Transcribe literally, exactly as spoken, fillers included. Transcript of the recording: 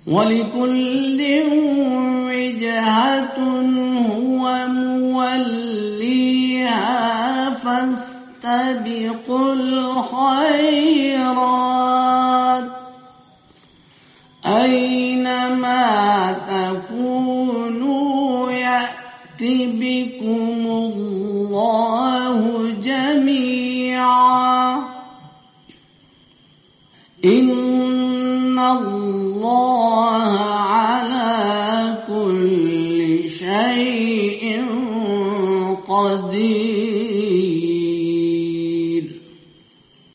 ولكل وجهة هو موليها فاستبقوا الخيرات أينما تكونوا يأت بكم الله جميعا إن الله